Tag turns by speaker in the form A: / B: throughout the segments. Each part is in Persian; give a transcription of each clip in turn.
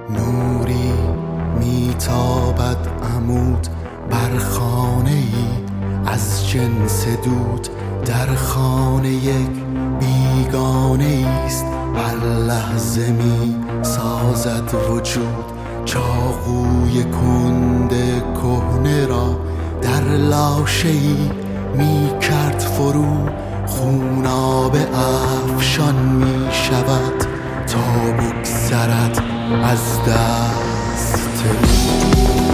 A: نوری میتابد عمود بر خانه ای از جنس دود، در خانه یک بیگانه است، هر لحظه می سازد وجود. چاقوی کند کهنه را در لاشه ای می کرد فرو، خوناب افشان می شود تا بگذرد از دست رو.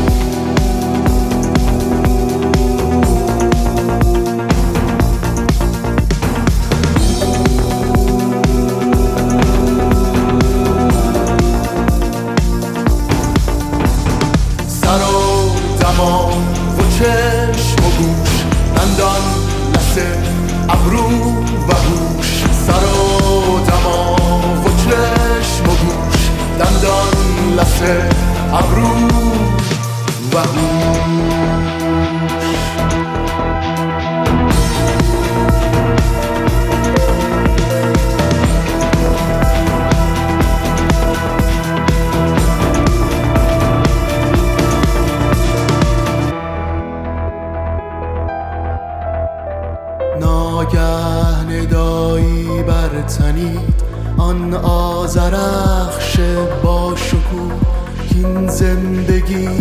A: سر و دماغ و چشم و گوش، دندان لثه ابرو و هوش. سر و دماغ و چشم و گوش، دندان لثه ابرو و هوش. ناگه ندایی برتنید آن آذرخش با شکوه، این زندگی